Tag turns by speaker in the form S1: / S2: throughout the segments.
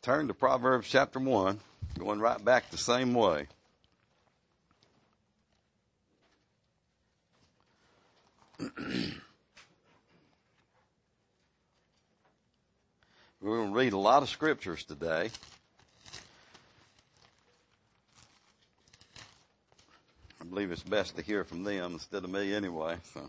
S1: Turn to Proverbs chapter 1, going right back the same way. We're going to read a lot of scriptures today. I believe it's best to hear from them instead of me anyway. So.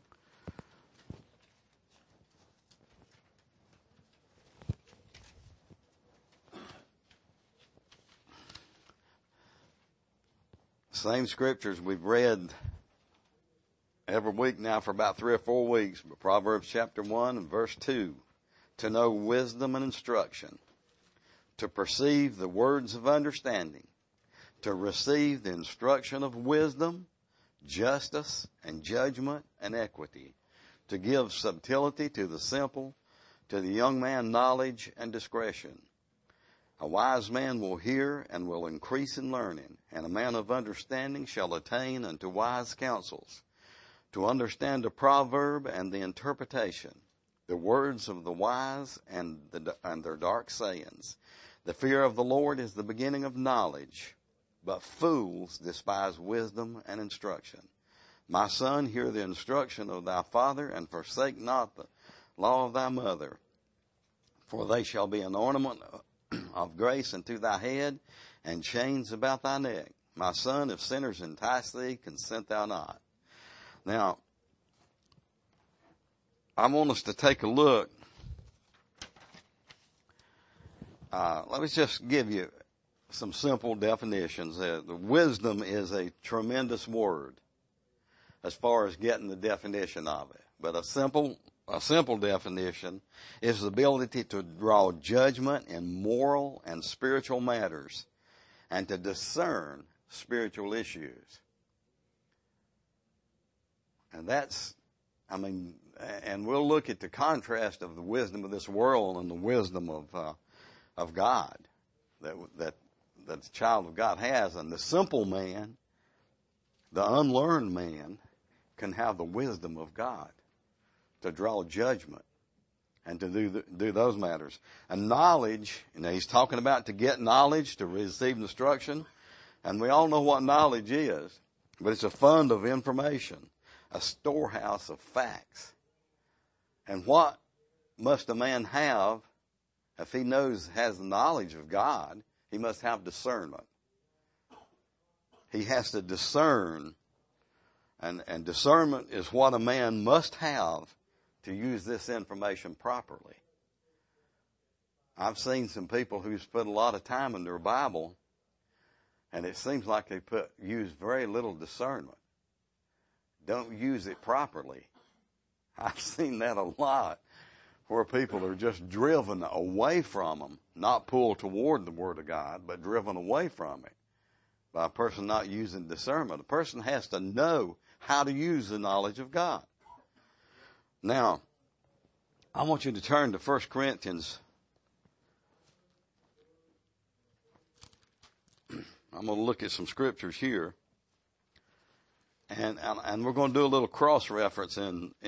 S1: Same scriptures we've read every week now for about 3 or 4 weeks. But Proverbs chapter 1 and verse 2. To know wisdom and instruction, to perceive the words of understanding, to receive the instruction of wisdom, justice and judgment and equity, to give subtlety to the simple, to the young man knowledge and discretion. A wise man will hear and will increase in learning, and a man of understanding shall attain unto wise counsels. To understand a proverb and the interpretation, the words of the wise and their dark sayings. The fear of the Lord is the beginning of knowledge, but fools despise wisdom and instruction. My son, hear the instruction of thy father, and forsake not the law of thy mother. For they shall be an ornament of grace unto thy head, and chains about thy neck. My son, if sinners entice thee, consent thou not. Now, I want us to take a look. Let me just give you some simple definitions. The wisdom is a tremendous word as far as getting the definition of it. But a simple definition is the ability to draw judgment in moral and spiritual matters and to discern spiritual issues. And and we'll look at the contrast of the wisdom of this world and the wisdom of God that the child of God has. And the simple man, the unlearned man, can have the wisdom of God to draw judgment and to do those matters. And knowledge, he's talking about to get knowledge, to receive instruction. And we all know what knowledge is, but it's a fund of information, a storehouse of facts. And what must a man have if he has the knowledge of God? He must have discernment. He has to discern, and discernment is what a man must have to use this information properly. I've seen some people who spend a lot of time in their Bible, and it seems like they use very little discernment. Don't use it properly. I've seen that a lot, where people are just driven away from them, not pulled toward the Word of God, but driven away from it by a person not using discernment. A person has to know how to use the knowledge of God. Now, I want you to turn to 1 Corinthians. I'm going to look at some scriptures here. And we're going to do a little cross-reference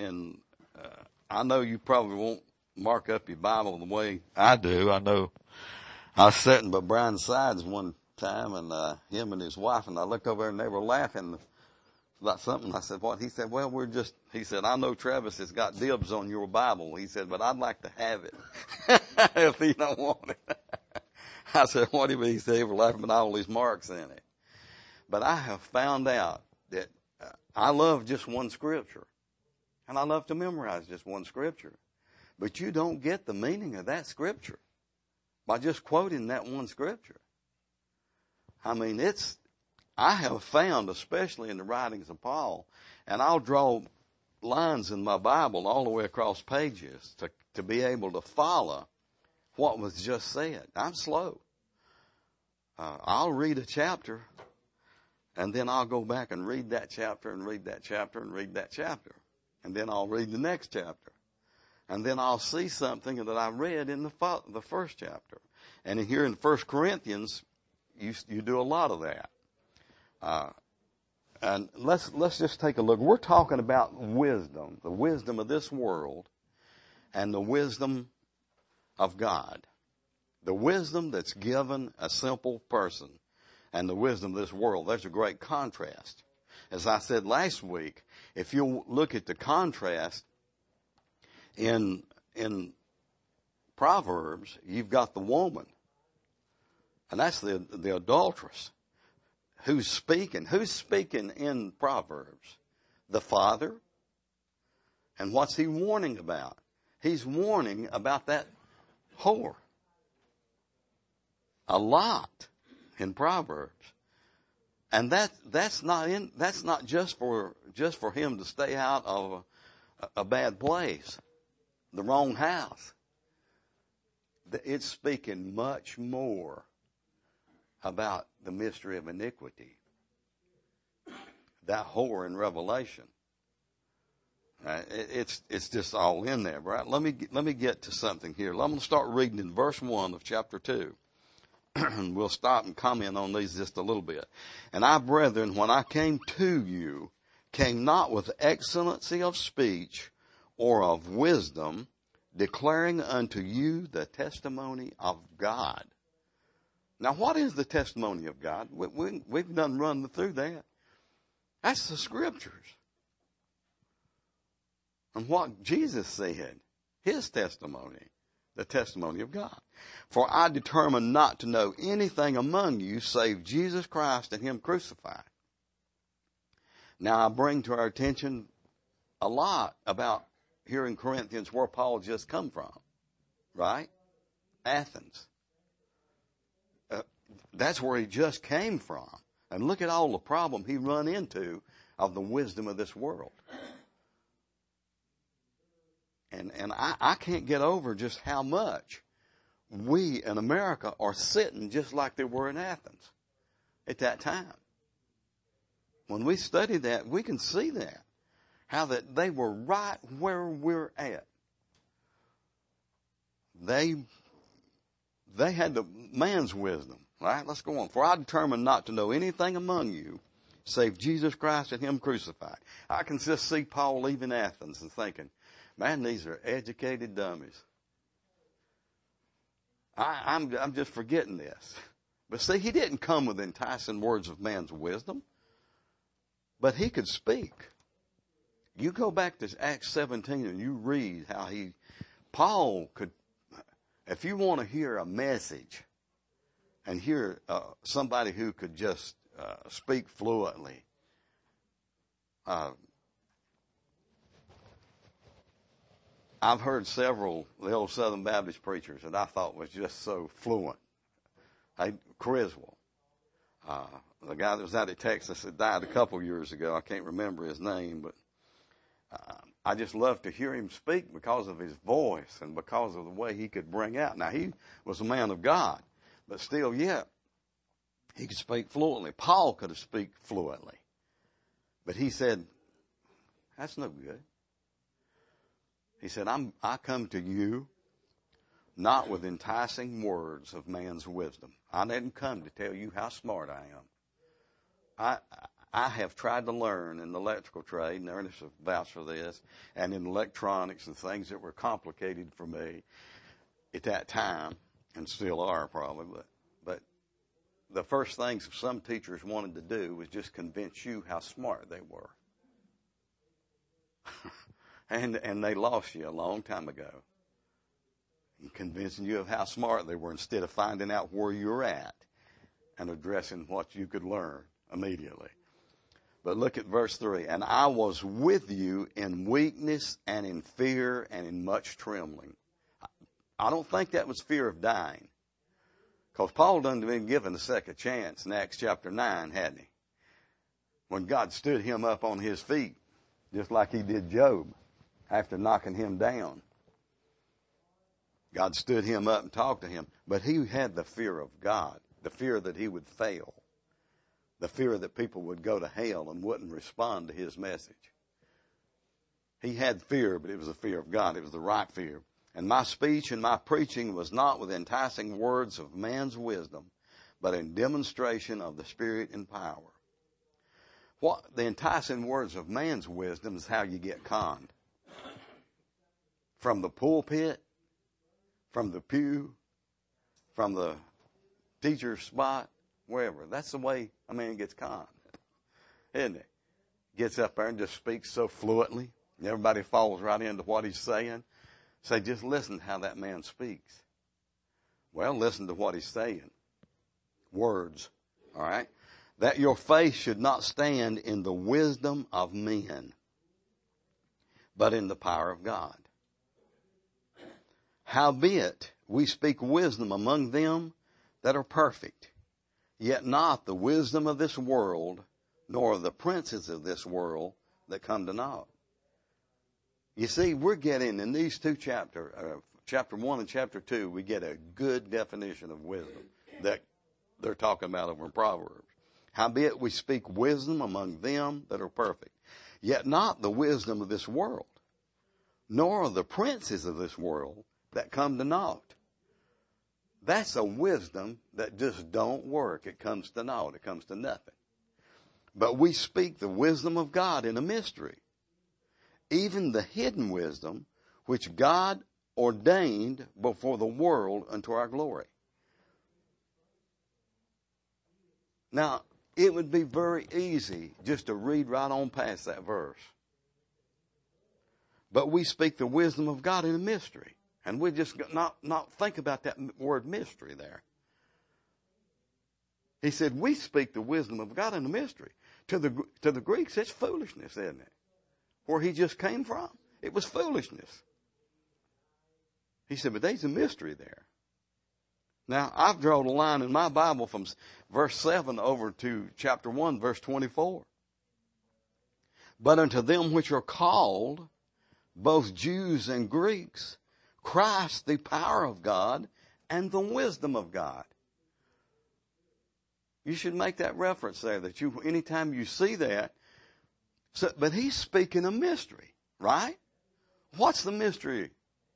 S1: I know you probably won't mark up your Bible the way I do. I know I was sitting by Brian's sides one time, and him and his wife, and I looked over there and they were laughing about something. I said, what? He said, well, he said, I know Travis has got dibs on your Bible. He said, but I'd like to have it if he don't want it. I said, what do you mean? He said, they were laughing about all these marks in it. But I have found out that I love just one scripture, and I love to memorize just one scripture. But you don't get the meaning of that scripture by just quoting that one scripture. I mean, I have found, especially in the writings of Paul, and I'll draw lines in my Bible all the way across pages to be able to follow what was just said. I'm slow. I'll read a chapter, and then I'll go back and read that chapter and read that chapter and read that chapter. And then I'll read the next chapter. And then I'll see something that I read in the first chapter. And here in 1 Corinthians, you do a lot of that. And let's just take a look. We're talking about wisdom, the wisdom of this world and the wisdom of God. The wisdom that's given a simple person and the wisdom of this world, there's a great contrast. As I said last week, if you look at the contrast in Proverbs, you've got the woman. And that's the adulteress. Who's speaking? Who's speaking in Proverbs? The father. And what's he warning about? He's warning about that whore. A lot in Proverbs. And that's not just for him to stay out of a bad place, the wrong house. It's speaking much more about the mystery of iniquity. That whore in Revelation. It's just all in there, right? Let me get to something here. I'm going to start reading in verse 1 of chapter 2. And we'll stop and comment on these just a little bit. And I, brethren, when I came to you, came not with excellency of speech or of wisdom, declaring unto you the testimony of God. Now, what is the testimony of God? We've done run through that. That's the scriptures. And what Jesus said, his testimony, the testimony of God. For I determined not to know anything among you save Jesus Christ and him crucified. Now I bring to our attention a lot about here in Corinthians where Paul just come from. Right? Athens. That's where he just came from. And look at all the problem he run into of the wisdom of this world. And I can't get over just how much we in America are sitting just like they were in Athens at that time. When we study that, we can see that. How that they were right where we're at. They had the man's wisdom. Right? Let's go on. For I determined not to know anything among you save Jesus Christ and him crucified. I can just see Paul leaving Athens and thinking, man, these are educated dummies. I'm just forgetting this. But see, he didn't come with enticing words of man's wisdom, but he could speak. You go back to Acts 17 and you read how Paul could, if you want to hear a message and hear somebody who could just speak fluently, I've heard several of the old Southern Baptist preachers that I thought was just so fluent. Criswell, the guy that was out of Texas that died a couple years ago. I can't remember his name, but I just loved to hear him speak because of his voice and because of the way he could bring out. Now, he was a man of God, but still yet, he could speak fluently. Paul could have speak fluently. But he said, that's no good. He said, I come to you not with enticing words of man's wisdom. I didn't come to tell you how smart I am. I have tried to learn in the electrical trade, and Ernest will vouch for this, and in electronics and things that were complicated for me at that time, and still are probably, but the first things some teachers wanted to do was just convince you how smart they were. And they lost you a long time ago. Convincing you of how smart they were instead of finding out where you're at and addressing what you could learn immediately. But look at verse 3. And I was with you in weakness and in fear and in much trembling. I don't think that was fear of dying. Because Paul done been given a second chance in Acts chapter 9, hadn't he? When God stood him up on his feet, just like he did Job after knocking him down. God stood him up and talked to him. But he had the fear of God, the fear that he would fail, the fear that people would go to hell and wouldn't respond to his message. He had fear, but it was the fear of God. It was the right fear. And my speech and my preaching was not with enticing words of man's wisdom, but in demonstration of the Spirit and power. What the enticing words of man's wisdom is how you get conned. From the pulpit, from the pew, from the teacher's spot, wherever. That's the way a man gets conned, isn't it? Gets up there and just speaks so fluently. Everybody falls right into what he's saying. Say, just listen to how that man speaks. Well, listen to what he's saying. Words, all right? That your faith should not stand in the wisdom of men, but in the power of God. Howbeit, we speak wisdom among them that are perfect, yet not the wisdom of this world, nor of the princes of this world that come to naught. You see, we're getting in these two chapters, chapter 1 and chapter 2, we get a good definition of wisdom that they're talking about over in Proverbs. Howbeit we speak wisdom among them that are perfect, yet not the wisdom of this world, nor of the princes of this world that come to naught. That's a wisdom that just don't work. It comes to naught. It comes to nothing. But we speak the wisdom of God in a mystery, even the hidden wisdom which God ordained before the world unto our glory. Now, it would be very easy just to read right on past that verse. But we speak the wisdom of God in a mystery. And we just not think about that word mystery there. He said, we speak the wisdom of God in a mystery. To the Greeks, it's foolishness, isn't it? Where he just came from, it was foolishness. He said, but there's a mystery there. Now, I've drawn a line in my Bible from verse 7 over to chapter 1, verse 24. But unto them which are called, both Jews and Greeks, Christ, the power of God and the wisdom of God. You should make that reference there, that you, anytime you see that. So, but he's speaking a mystery, right? What's the mystery?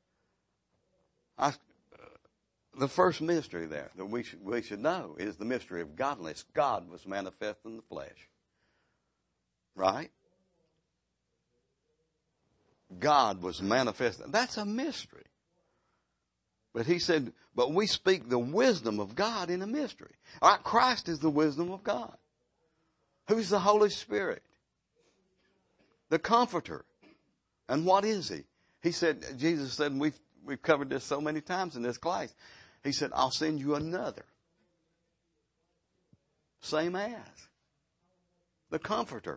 S1: The first mystery there that we should know is the mystery of godliness. God was manifest in the flesh. Right? God was manifest. That's a mystery. But he said, but we speak the wisdom of God in a mystery. All right, Christ is the wisdom of God. Who's the Holy Spirit? The Comforter. And what is he? He said, Jesus said, and we've covered this so many times in this class. He said, I'll send you another. Same as. The Comforter.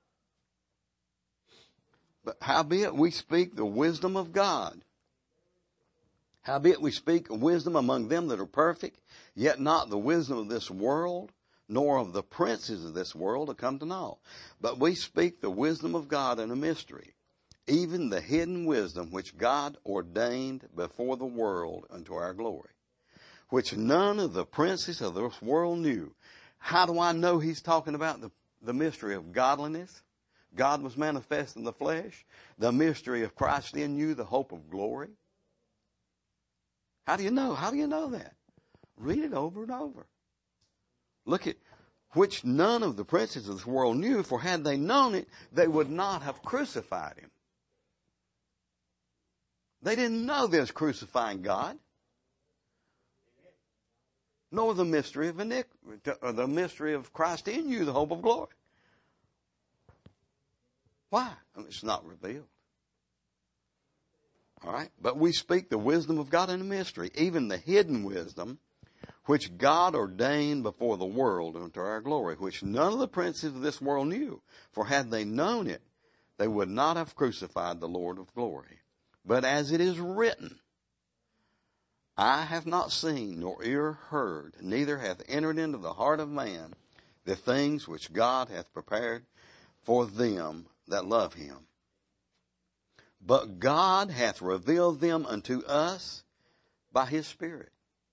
S1: But howbeit we speak the wisdom of God. Howbeit we speak wisdom among them that are perfect, yet not the wisdom of this world, nor of the princes of this world to come to know. But we speak the wisdom of God in a mystery, even the hidden wisdom which God ordained before the world unto our glory, which none of the princes of this world knew. How do I know he's talking about the mystery of godliness? God was manifest in the flesh. The mystery of Christ in you, the hope of glory. How do you know? How do you know that? Read it over and over. Look at which none of the princes of this world knew, for had they known it, they would not have crucified him. They didn't know this crucifying God. Nor the mystery of iniquity, or the mystery of Christ in you, the hope of glory. Why? It's not revealed. All right? But we speak the wisdom of God in a mystery, even the hidden wisdom, which God ordained before the world unto our glory, which none of the princes of this world knew. For had they known it, they would not have crucified the Lord of glory. But as it is written, eye have not seen, nor ear heard, neither hath entered into the heart of man the things which God hath prepared for them that love him. But God hath revealed them unto us by his Spirit.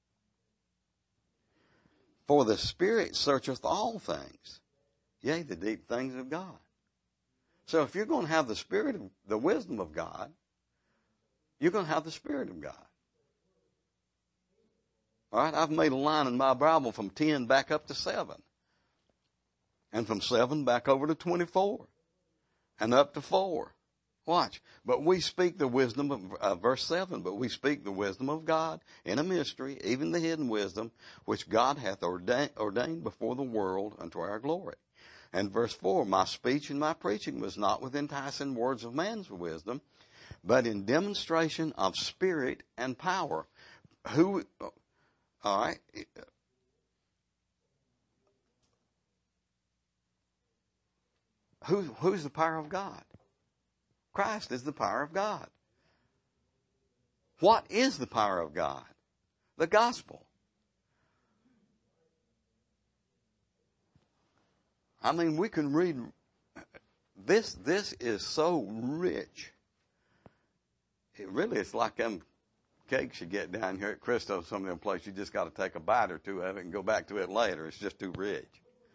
S1: For the Spirit searcheth all things, yea, the deep things of God. So if you're going to have the Spirit of the wisdom of God, you're going to have the Spirit of God. All right, I've made a line in my Bible from 10 back up to 7. And from 7 back over to 24. And up to 4. Watch. But we speak the wisdom of, verse 7, but we speak the wisdom of God in a mystery, even the hidden wisdom, which God hath ordained before the world unto our glory. And verse 4, my speech and my preaching was not with enticing words of man's wisdom, but in demonstration of spirit and power. All right. Who's the power of God? Christ is the power of God. What is the power of God? The gospel. I mean, we can read this. This is so rich. It's like them cakes you get down here at Christos, some of them places. You just got to take a bite or two of it and go back to it later. It's just too rich.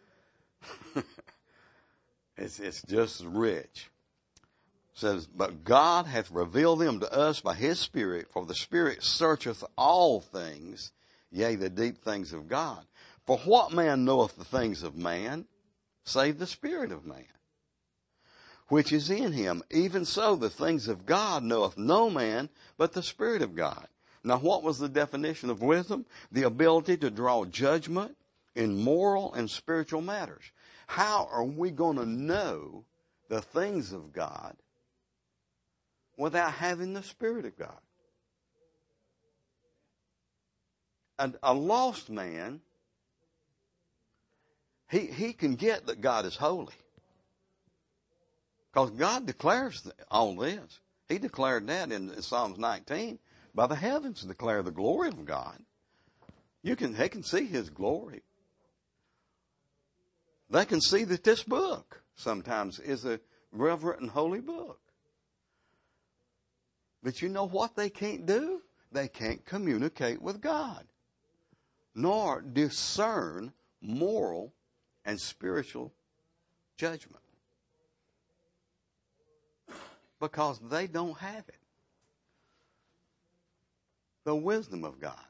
S1: It's just rich. It says, but God hath revealed them to us by his Spirit, for the Spirit searcheth all things, yea, the deep things of God. For what man knoweth the things of man, save the Spirit of man, which is in him? Even so, the things of God knoweth no man but the Spirit of God. Now, what was the definition of wisdom? The ability to draw judgment in moral and spiritual matters. How are we going to know the things of God without having the Spirit of God? And a lost man, he can get that God is holy. Because God declares all this. He declared that in Psalms 19. By the heavens declare the glory of God. They can see his glory. They can see that this book sometimes is a reverent and holy book. But you know what they can't do? They can't communicate with God, nor discern moral and spiritual judgment, because they don't have it. The wisdom of God.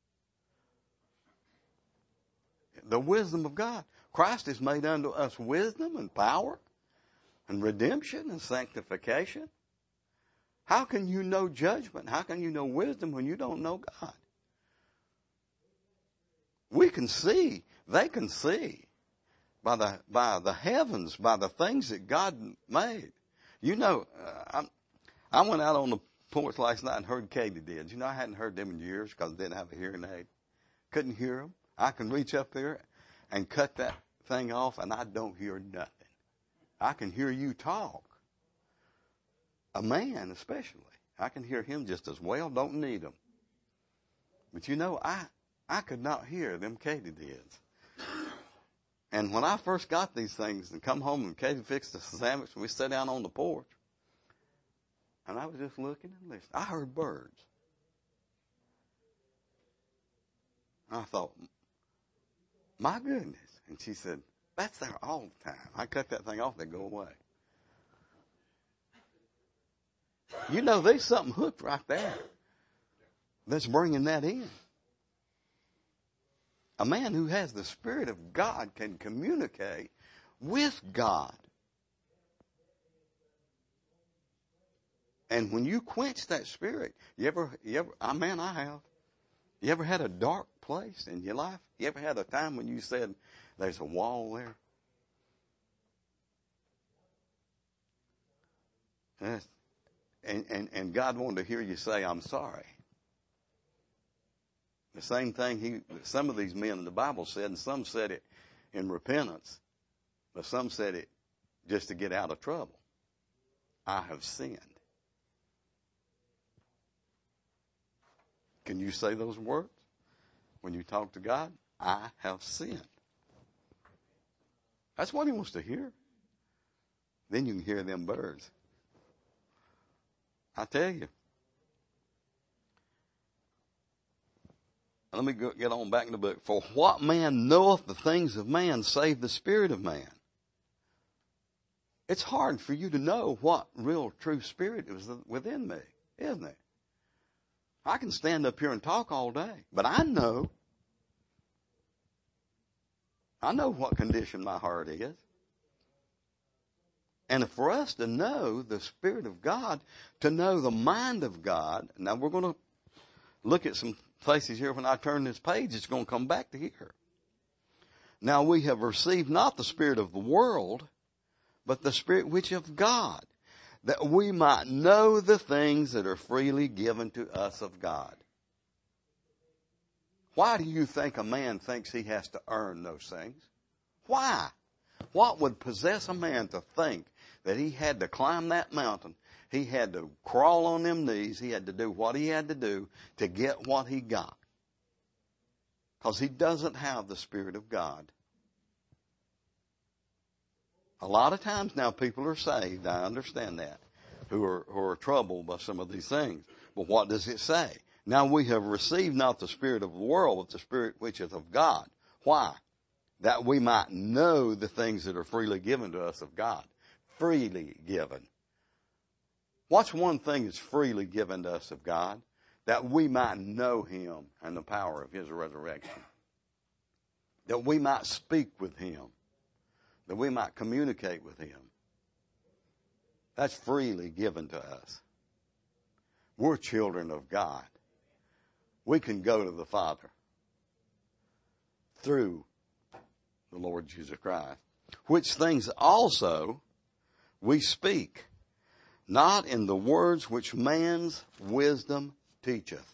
S1: The wisdom of God. Christ has made unto us wisdom and power and redemption and sanctification. How can you know judgment? How can you know wisdom when you don't know God? We can see, they can see by the heavens, by the things that God made. You know, I went out on the porch last night and heard katydids. You know, I hadn't heard them in years because I didn't have a hearing aid. Couldn't hear them. I can reach up there and cut that thing off, and I don't hear nothing. I can hear you talk. A man especially. I can hear him just as well. Don't need him. But you know, I could not hear them katydids. And when I first got these things and come home and Katie fixed a sandwich and we sat down on the porch, and I was just looking and listening. I heard birds. I thought, my goodness. And she said, that's there all the time. I cut that thing off, they go away. You know, there's something hooked right there that's bringing that in. A man who has the Spirit of God can communicate with God. And when you quench that Spirit, I have. You ever had a dark place in your life? You ever had a time when you said, there's a wall there? Yes. And God wanted to hear you say, I'm sorry. The same thing some of these men in the Bible said, and some said it in repentance, but some said it just to get out of trouble. I have sinned. Can you say those words when you talk to God? I have sinned. That's what he wants to hear. Then you can hear them birds. I tell you. Let me get on back in the book. For what man knoweth the things of man, save the Spirit of man? It's hard for you to know what real true spirit is within me, isn't it? I can stand up here and talk all day, but I know what condition my heart is. And for us to know the Spirit of God, to know the mind of God, now we're going to look at some places here. When I turn this page, it's going to come back to here. Now we have received not the spirit of the world, but the Spirit which of God, that we might know the things that are freely given to us of God. Why do you think a man thinks he has to earn those things? Why? What would possess a man to think that he had to climb that mountain, he had to crawl on them knees, he had to do what he had to do to get what he got? Because he doesn't have the Spirit of God. A lot of times now people are saved, I understand that, who are troubled by some of these things. But what does it say? Now we have received not the spirit of the world, but the Spirit which is of God. Why? That we might know the things that are freely given to us of God. Freely given. What's one thing that's freely given to us of God? That we might know Him and the power of His resurrection. That we might speak with Him. That we might communicate with Him. That's freely given to us. We're children of God. We can go to the Father through the Lord Jesus Christ. Which things also we speak, not in the words which man's wisdom teacheth,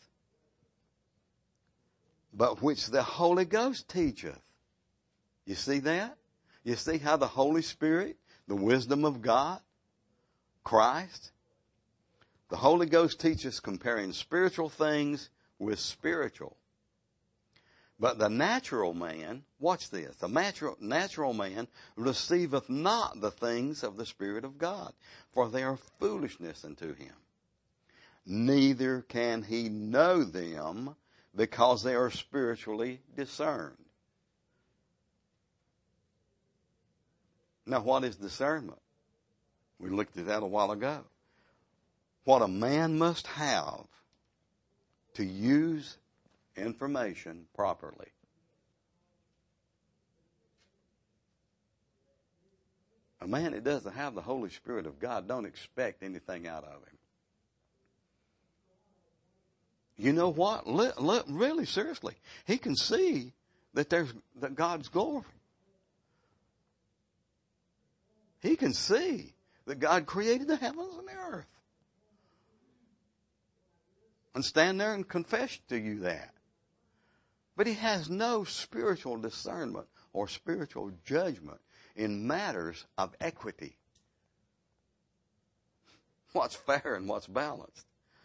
S1: but which the Holy Ghost teacheth. You see that? You see how the Holy Spirit, the wisdom of God, Christ, the Holy Ghost teaches comparing spiritual things with spiritual. But the natural man, watch this, the natural man receiveth not the things of the Spirit of God, for they are foolishness unto him. Neither can he know them, because they are spiritually discerned. Now what is discernment? We looked at that a while ago. What a man must have to use information properly. A man that doesn't have the Holy Spirit of God don't expect anything out of him. You know what? Really, seriously, he can see that God's glory. He can see that God created the heavens and the earth. And stand there and confess to you that. But he has no spiritual discernment or spiritual judgment in matters of equity. What's fair and what's balanced.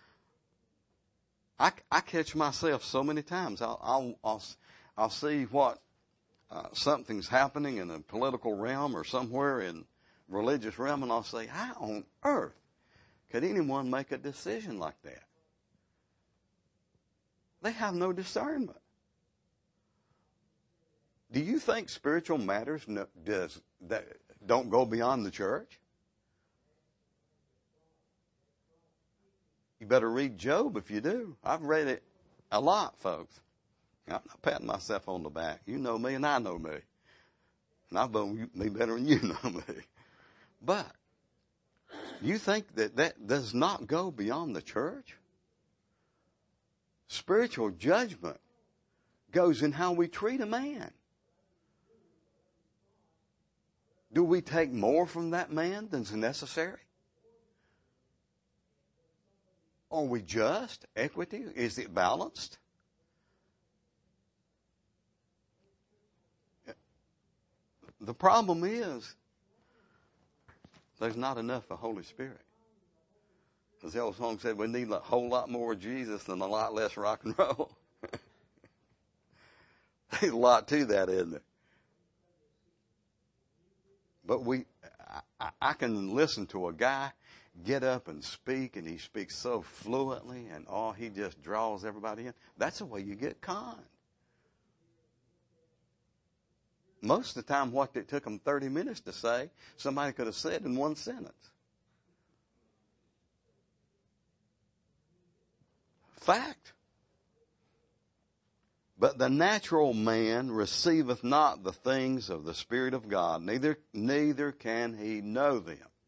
S1: I catch myself so many times. I'll see what something's happening in the political realm or somewhere in religious realm, and I'll say, how on earth could anyone make a decision like that? They have no discernment. Do you think spiritual matters don't go beyond the church? You better read Job if you do. I've read it a lot, folks. I'm not patting myself on the back. You know me and I know me. And I know me better than you know me. But you think that does not go beyond the church? Spiritual judgment goes in how we treat a man. Do we take more from that man than's necessary? Are we just? Equity? Is it balanced? The problem is there's not enough of the Holy Spirit. As the old song said, we need a whole lot more of Jesus than a lot less rock and roll. There's a lot to that, isn't there? But I can listen to a guy get up and speak, and he speaks so fluently, and he just draws everybody in. That's the way you get conned. Most of the time, what it took him 30 minutes to say, somebody could have said in one sentence. Fact. But the natural man receiveth not the things of the Spirit of God, neither can he know them.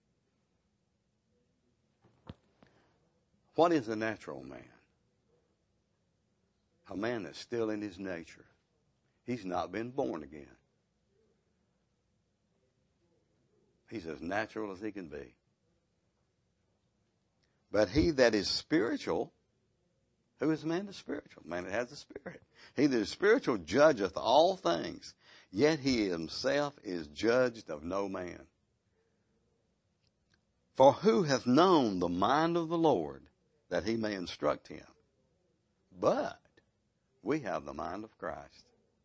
S1: What is a natural man? A man that's still in his nature. He's not been born again. He's as natural as he can be. But he that is spiritual, who is a man that's spiritual? Man that has the Spirit. He that is spiritual judgeth all things, yet he himself is judged of no man. For who hath known the mind of the Lord, that he may instruct him? But we have the mind of Christ.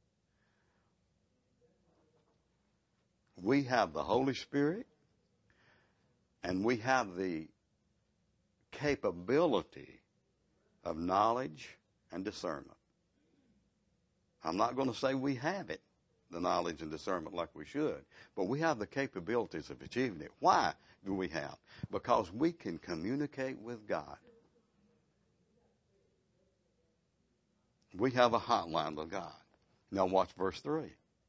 S1: We have the Holy Spirit, and we have the capability of knowledge and discernment. I'm not going to say we have it, the knowledge and discernment like we should, but we have the capabilities of achieving it. Why do we have? Because we can communicate with God. We have a hotline with God. Now watch verse 3.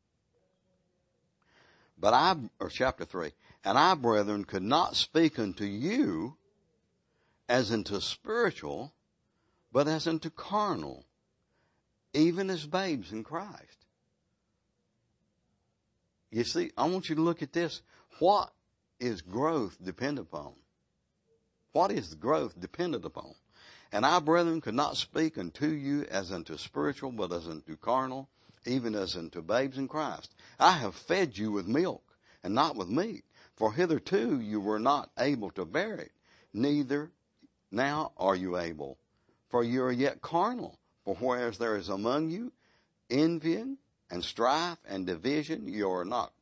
S1: Chapter 3. And I, brethren, could not speak unto you as unto spiritual, but as unto carnal, even as babes in Christ. You see, I want you to look at this. What is growth dependent upon? What is growth dependent upon? And I, brethren, could not speak unto you as unto spiritual, but as unto carnal, even as unto babes in Christ. I have fed you with milk, and not with meat, for hitherto you were not able to bear it, neither now are you able, for you are yet carnal. For whereas there is among you envying and strife and division, ye are not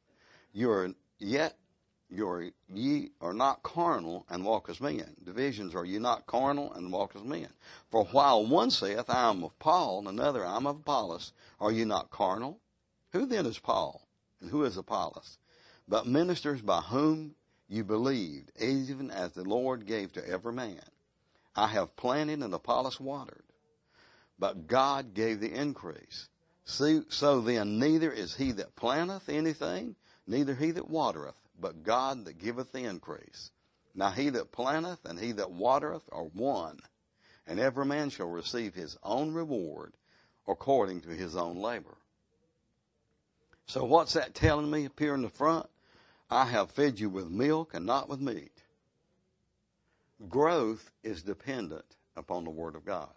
S1: carnal and walk as men. Divisions, are ye not carnal and walk as men? For while one saith, I am of Paul, and another, I am of Apollos, are ye not carnal? Who then is Paul, and who is Apollos? But ministers by whom you believed, even as the Lord gave to every man. I have planted and Apollos watered, but God gave the increase. So then neither is he that planteth anything, neither he that watereth, but God that giveth the increase. Now he that planteth and he that watereth are one, and every man shall receive his own reward according to his own labor. So what's that telling me up here in the front? I have fed you with milk and not with meat. Growth is dependent upon the Word of God.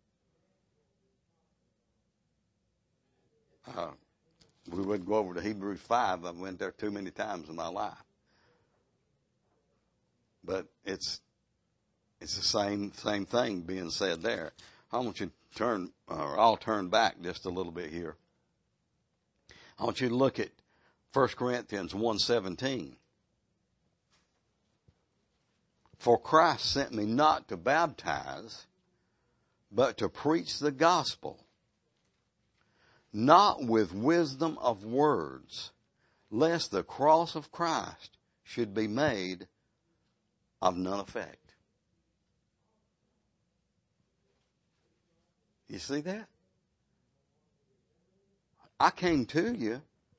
S1: We would go over to Hebrews 5. I've went there too many times in my life. But it's the same thing being said there. I want you to I'll turn back just a little bit here. I want you to look at 1 Corinthians 1:17. For Christ sent me not to baptize, but to preach the gospel, not with wisdom of words, lest the cross of Christ should be made of none effect. You see that? I came to you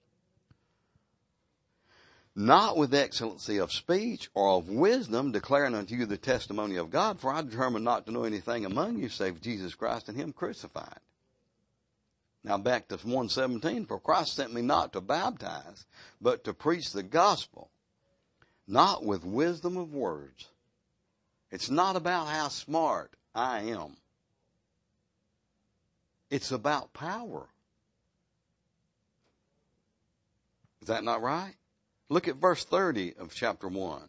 S1: not with excellency of speech or of wisdom, declaring unto you the testimony of God, for I determined not to know anything among you save Jesus Christ and him crucified. Now back to 1:17, for Christ sent me not to baptize, but to preach the gospel, not with wisdom of words. It's not about how smart I am. It's about power. Is that not right? Look at verse 30 of chapter 1.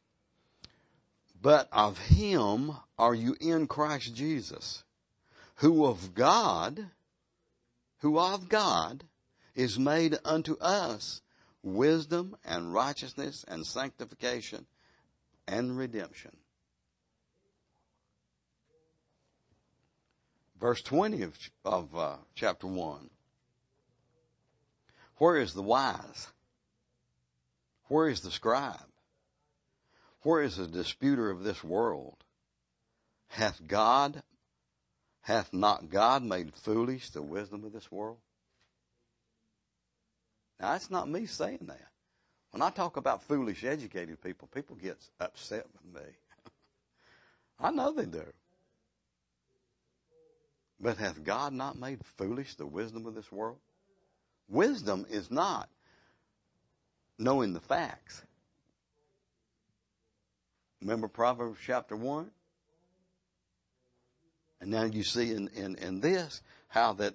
S1: But of him are you in Christ Jesus, who of God is made unto us wisdom and righteousness and sanctification and redemption. Verse 20 of chapter 1. Where is the wise? Where is the scribe? Where is the disputer of this world? Hath not God made foolish the wisdom of this world? Now, that's not me saying that. When I talk about foolish, educated people, people get upset with me. I know they do. But hath God not made foolish the wisdom of this world? Wisdom is not knowing the facts. Remember Proverbs chapter 1? And now you see in this how that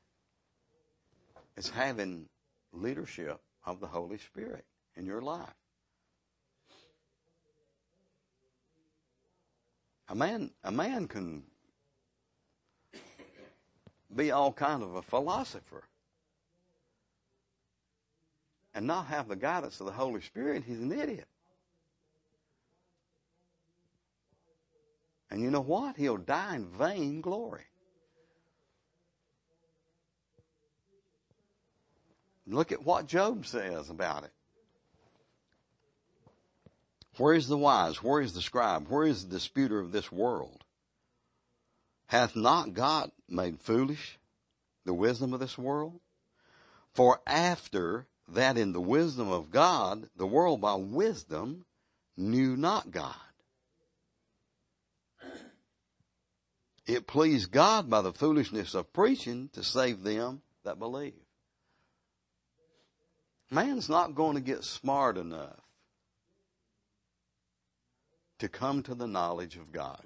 S1: it's having leadership of the Holy Spirit in your life. A man can be all kind of a philosopher and not have the guidance of the Holy Spirit. He's an idiot. And you know what? He'll die in vain glory. Look at what Job says about it. Where is the wise? Where is the scribe? Where is the disputer of this world? Hath not God made foolish the wisdom of this world? For after that in the wisdom of God, the world by wisdom knew not God. It pleased God by the foolishness of preaching to save them that believe. Man's not going to get smart enough to come to the knowledge of God.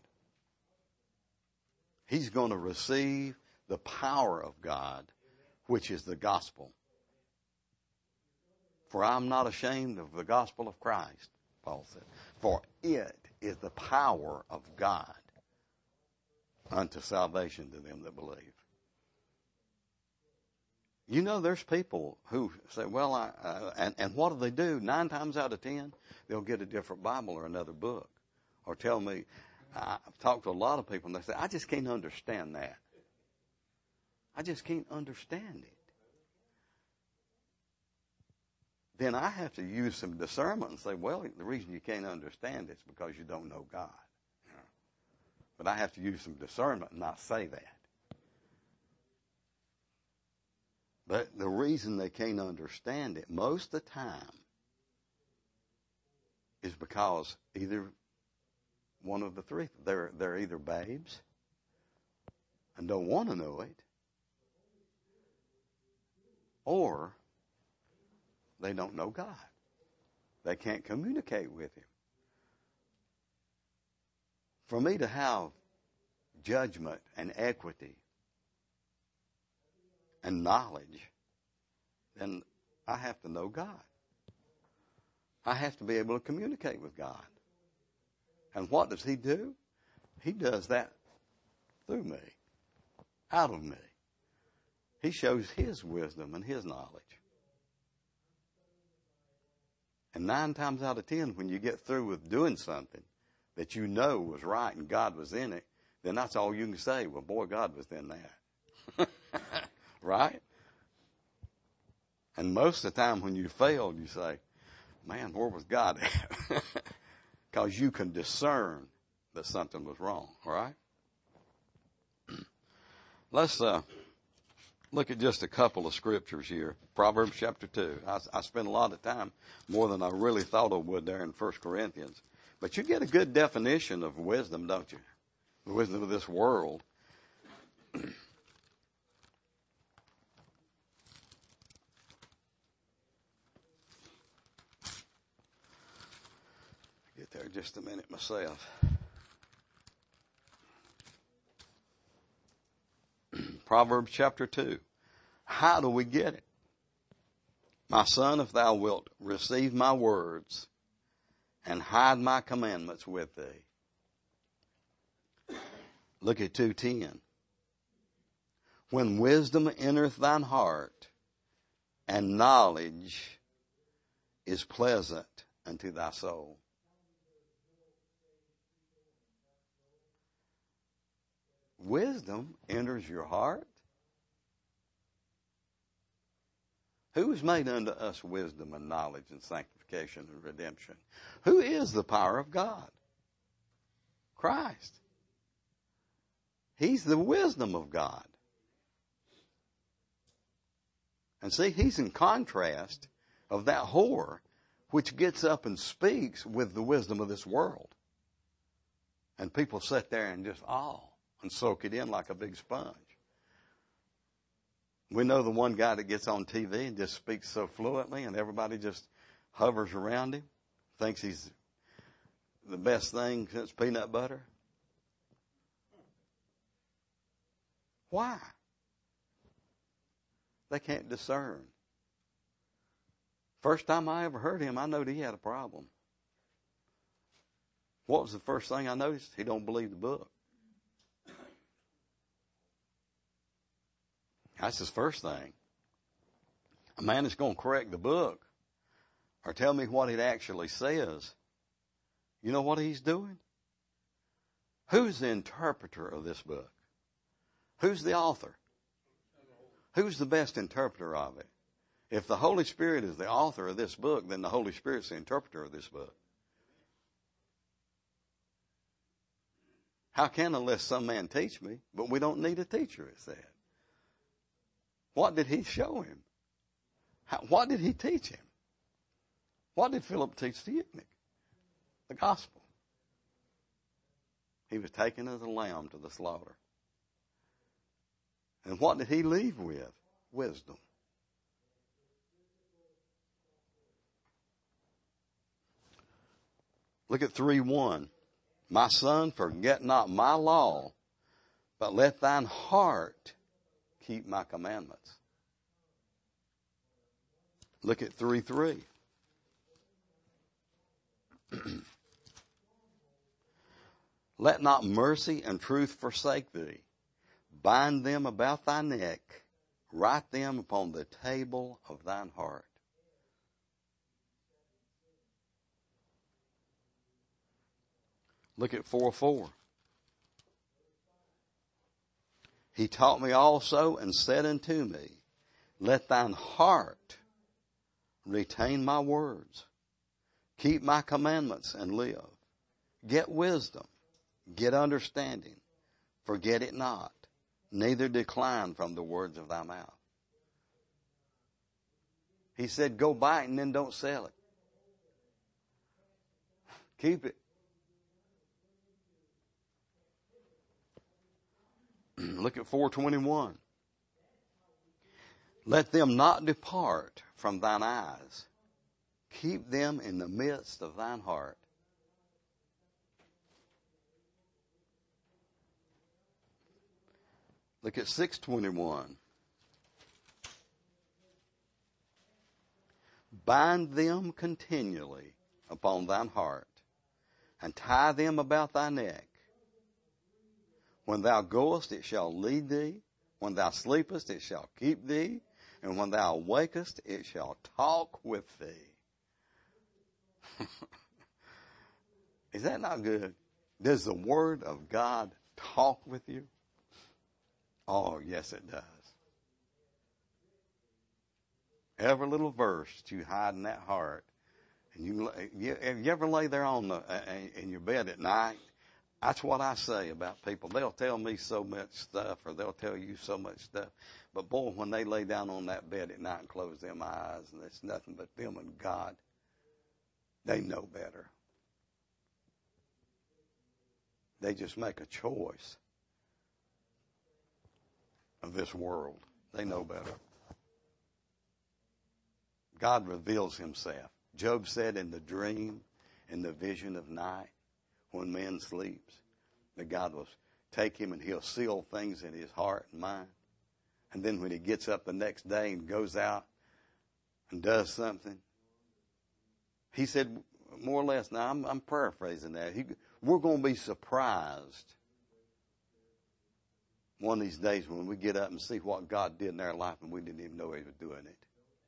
S1: He's going to receive the power of God, which is the gospel. For I'm not ashamed of the gospel of Christ, Paul said. For it is the power of God unto salvation to them that believe. You know, there's people who say, well, and what do? 9 times out of 10, they'll get a different Bible or another book. Or tell me, I've talked to a lot of people and they say, I just can't understand that. I just can't understand it. Then I have to use some discernment and say, well, the reason you can't understand it is because you don't know God. But I have to use some discernment and not say that. But the reason they can't understand it most of the time is because either one of the three, they're either babes and don't want to know it, or they don't know God. They can't communicate with Him. For me to have judgment and equity and knowledge, then I have to know God. I have to be able to communicate with God. And what does He do? He does that through me, out of me. He shows His wisdom and His knowledge. And 9 times out of 10, when you get through with doing something that you know was right and God was in it, then that's all you can say. Well, boy, God was in that. Right? And most of the time when you failed, you say, man, where was God at? Because you can discern that something was wrong. All right? Let's look at just a couple of scriptures here. Proverbs chapter 2. I spent a lot of time, more than I really thought I would, there in 1 Corinthians. But you get a good definition of wisdom, don't you? The wisdom of this world. Get there just a minute myself. Proverbs chapter 2. How do we get it? My son, if thou wilt receive my words and hide my commandments with thee. Look at 2:10. When wisdom entereth thine heart, and knowledge is pleasant unto thy soul. Wisdom enters your heart. Who has made unto us wisdom and knowledge and sanctification and redemption? Who is the power of God? Christ. He's the wisdom of God. And see, He's in contrast of that whore which gets up and speaks with the wisdom of this world. And people sit there and just and soak it in like a big sponge. We know the one guy that gets on TV and just speaks so fluently and everybody just hovers around him, thinks he's the best thing since peanut butter. Why? They can't discern. First time I ever heard him, I knew he had a problem. What was the first thing I noticed? He don't believe the book. That's his first thing. A man is going to correct the book or tell me what it actually says. You know what he's doing? Who's the interpreter of this book? Who's the author? Who's the best interpreter of it? If the Holy Spirit is the author of this book, then the Holy Spirit's the interpreter of this book. How can unless some man teach me? But we don't need a teacher, it said. What did he show him? What did he teach him? What did Philip teach the eunuch? The gospel. He was taken as a lamb to the slaughter. And what did he leave with? Wisdom. Look at 3:1. My son, forget not my law, but let thine heart keep my commandments. Look at 3:3. Let not mercy and truth forsake thee. Bind them about thy neck. Write them upon the table of thine heart. Look at 4:4. He taught me also and said unto me, let thine heart retain my words. Keep my commandments and live. Get wisdom. Get understanding. Forget it not. Neither decline from the words of thy mouth. He said, go buy it and then don't sell it. Keep it. Look at 4:21. Let them not depart from thine eyes. Keep them in the midst of thine heart. Look at 6:21. Bind them continually upon thine heart, and tie them about thy neck. When thou goest, it shall lead thee. When thou sleepest, it shall keep thee. And when thou awakest, it shall talk with thee. Is that not good? Does the Word of God talk with you? Oh, yes, it does. Every little verse that you hide in that heart. And you ever lay there in your bed at night? That's what I say about people. They'll tell me so much stuff, or they'll tell you so much stuff. But boy, when they lay down on that bed at night and close them eyes, and it's nothing but them and God, they know better. They just make a choice of this world. They know better. God reveals himself. Job said in the dream, in the vision of night, when man sleeps, that God will take him and he'll seal things in his heart and mind. And then when he gets up the next day and goes out and does something, he said, more or less, now I'm paraphrasing that, we're going to be surprised one of these days when we get up and see what God did in our life and we didn't even know he was doing it.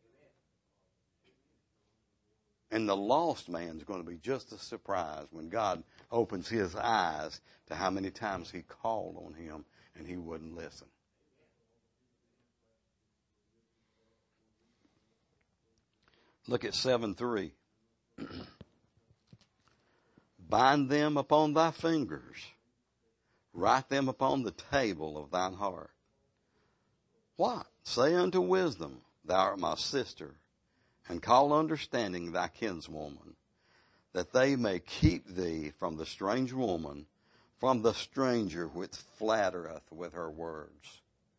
S1: And the lost man's going to be just as surprised when God opens his eyes to how many times he called on him and he wouldn't listen. Look at 7:3. Bind them upon thy fingers. Write them upon the table of thine heart. What? Say unto wisdom, thou art my sister, and call understanding thy kinswoman, that they may keep thee from the strange woman, from the stranger which flattereth with her words.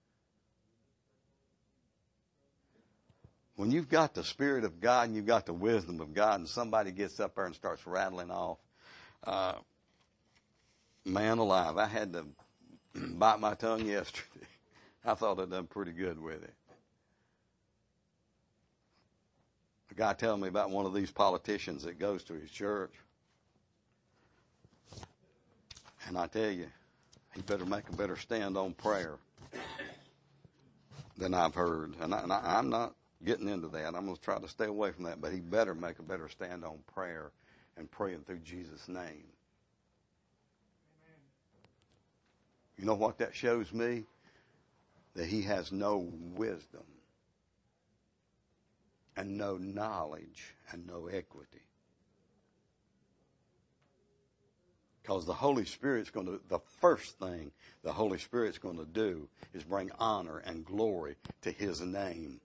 S1: When you've got the Spirit of God and you've got the wisdom of God and somebody gets up there and starts rattling off, man alive, I had to bite my tongue yesterday. I thought I'd done pretty good with it. A guy telling me about one of these politicians that goes to his church. And I tell you, he better make a better stand on prayer than I've heard. And I'm not getting into that. I'm going to try to stay away from that. But he better make a better stand on prayer and praying through Jesus' name. You know what that shows me? That he has no wisdom and no knowledge and no equity. Because the Holy Spirit's going to, the first thing the Holy Spirit's going to do is bring honor and glory to his name. Amen.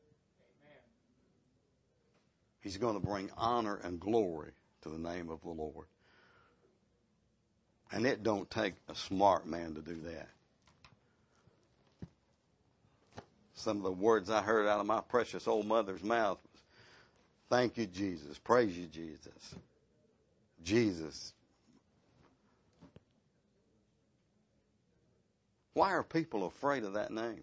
S1: He's going to bring honor and glory to the name of the Lord. And it don't take a smart man to do that. Some of the words I heard out of my precious old mother's mouth was, thank you, Jesus. Praise you, Jesus. Jesus. Why are people afraid of that name?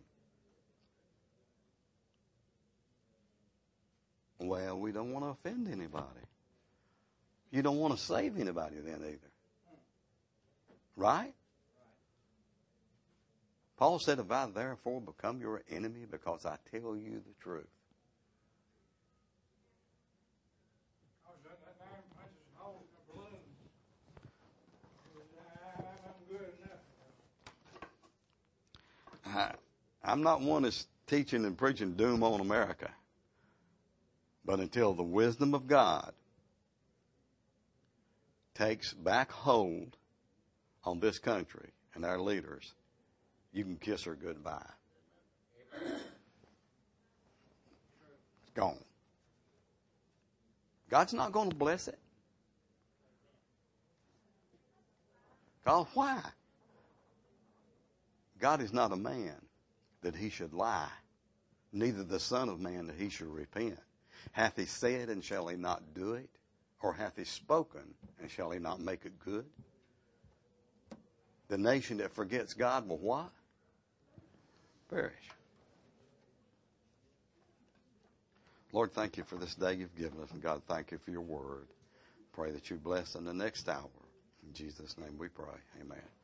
S1: Well, we don't want to offend anybody. You don't want to save anybody then either. Right? Paul said, if I therefore become your enemy because I tell you the truth. I'm not one that's teaching and preaching doom on America. But until the wisdom of God takes back hold on this country and our leaders, you can kiss her goodbye. It's gone. God's not going to bless it. God, why? God is not a man that he should lie, neither the Son of Man that he should repent. Hath he said, and shall he not do it? Or hath he spoken, and shall he not make it good? The nation that forgets God will what? Perish. Lord, thank you for this day you've given us. And God, thank you for your word. Pray that you bless in the next hour. In Jesus' name we pray. Amen.